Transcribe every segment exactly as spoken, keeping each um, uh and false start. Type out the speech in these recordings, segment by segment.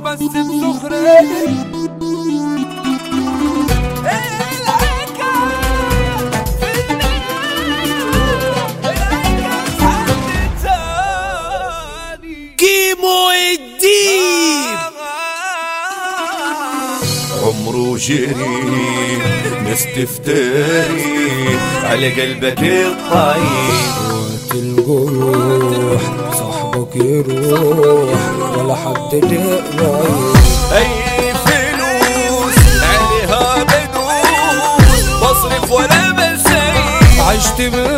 بس بسخرية. كيمو الديب عمره جري مستفتري على قلبك الطيب. وقت الجروح صاحبك يروح ولا حد تقريب. اي فلوس عليها بدوس بصرف ولا بسيب. عشت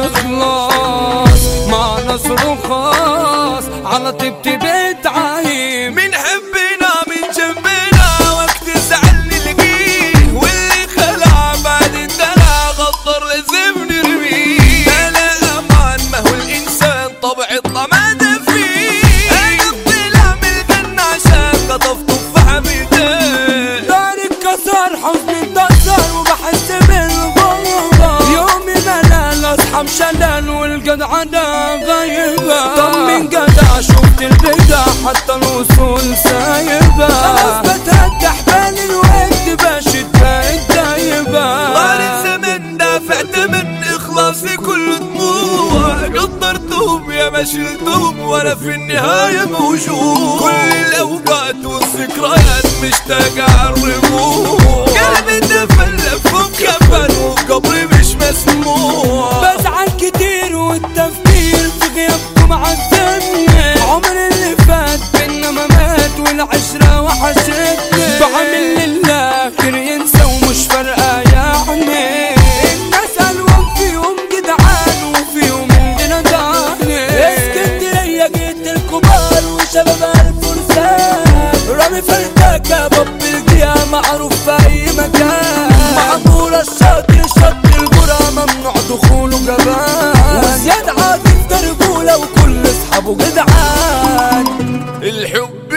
بإخلاص مع ناس رخاص على طيبتي بتعايب. من حبنا من جنبنا وقت زعل نلقيه، واللي خلع بعد الدلع غدر لازم نرميه. لا امان ما هو الانسان طبع الطمع فيه. انا الظلام الجنة عشان قطف تفاحة بيديه. داري اتكسر حزني اتكسر وبحس بالغربة. يومي ملل اصحى مشلل والجدعنة غايبة. طمن جدع شفت البدع حتى الوصول سايبة. خلاص بتهدح بالي الود باشد بقت دايبة. طار الزمن دافعت من اخلاصي كل دموع. قدرتهم يا ما شلتهم وانا في النهاية موجود. كل الاوقات والذكريات مشتاق اعرفوه. قلبي تفلف وكفن وقبري مش مسموع. بزعل كتير والتفكير في غيابكم عذبني. عمر اللي فات بينا ما مات والعشرة وحشتني. بعمل للآخر ينسى ومش فارقة يعني. الناس ألوان فيهم جدعان وفيهم اللي نداني. اسكندرية جيت الكبار وشباب الفرسان. رامي فرداكة باب الجيا معروف في أي مكان. معمورة الشاطر شط القرى ممنوع دخوله جبان. وزياد عاطف ده رجولة وكل اصحابه جدعان. الحب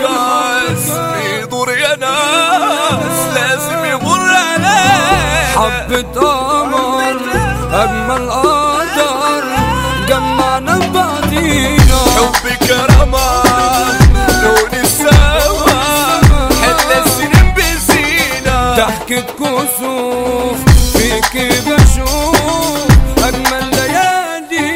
كاس بيدور يا ناس لازم يمر عليه. حبة قمر أجمل قدر جمعنا ببعضينا. حب كرامة لون السما حل السنين بزينة. ضحكة كسوف فيكي بشوف أجمل ليالينا.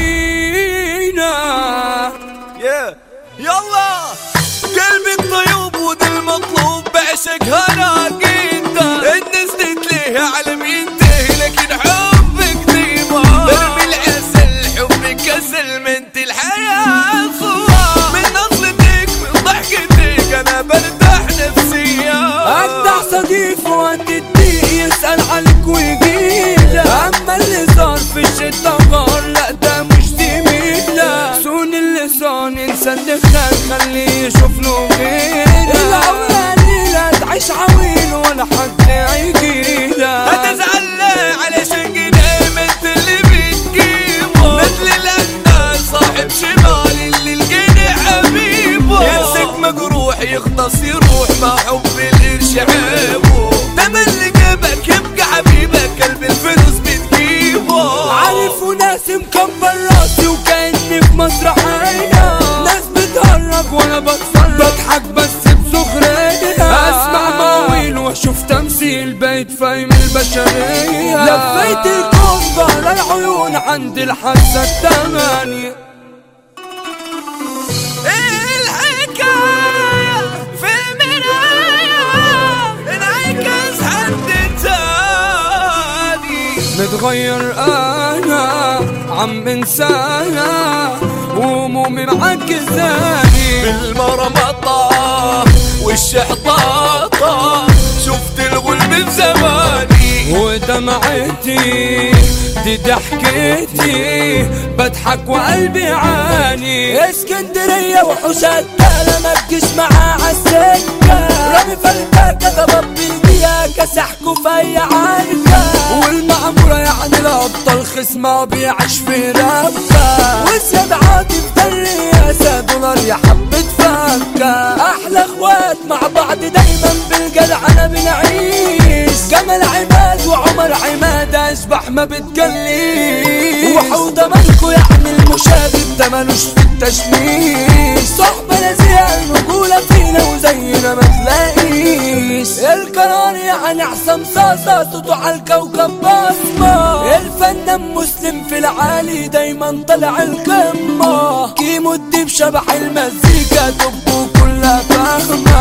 yeah. يلا قلبي الطيوب وده المطلوب بعشقها انا جدا. الناس تتليه على مين تهي لكن حبك ديما. برمي العسل حبك كسل منت الحياة صواب. من نظرتك من ضحكتك انا برتاح نفسيا. أجدع صديق وقت الضيق يسأل عليك ويجيلك. أما اللي صار في الشدة غار لا ده مش زميلك. سون اللسان انسى الدخان خليه يشوف له غيرك. العمر قليلة تعيش عويل ولا حد هيجيلك. هتزعل علشان قدام انت اللي بتجيبه. مثل الأندال صاحب شمال اللي الجني حبيبه. ينسك مجروح يختص يروح مع حب القرش عيبه. ده اللي جابك يبقى حبيبك قلب الفلوس بتجيبه. عارف وناس مكبر راسي وكأني في مسرحية. ناس بتهرج وانا بتصرف بضحك بس بسخرية. اسمع مواويل واشوف تمثيل بقيت فاهم البشرية. لفيت الكون بقرا العيون عند الحاسة التمانية. الحكاية في المراية انعكس حد تاني. متغير انا عم بنسانا وهمومي معجزاني. بالمرمطة والشحطاطة شفت الغلب بزماني. ودمعتي دي ضحكتي بضحك وقلبي عاني. اسكندرية وحوشات ما تجيش معاه عالسكة. رامي فرداكة ضباب الجيا كسحكوا في أي عركة. والمعمورة يعني الأبطال خصمها بيعيش في ربكة. وزياد عاطف ده الرئاسة دولار يا حبة فكة. أحلى اخوات مع بعض دايما بالجدعنة بنعيش. جمال عماد وعمر عماد اشبح ما بتجليش. وحوضة مالكو يعني المشابه ده ملوش في التشميش. صحبة لذيذة الرجولة ولا فينا وزينا ما تلاقيش. القرار يعني حسام صاصة صوته عالكوكب بصمة. الفنان مسلم في العالي دايما طلع القمة. كيمو الديب شبح المزيكا دبه كلها فاهمة.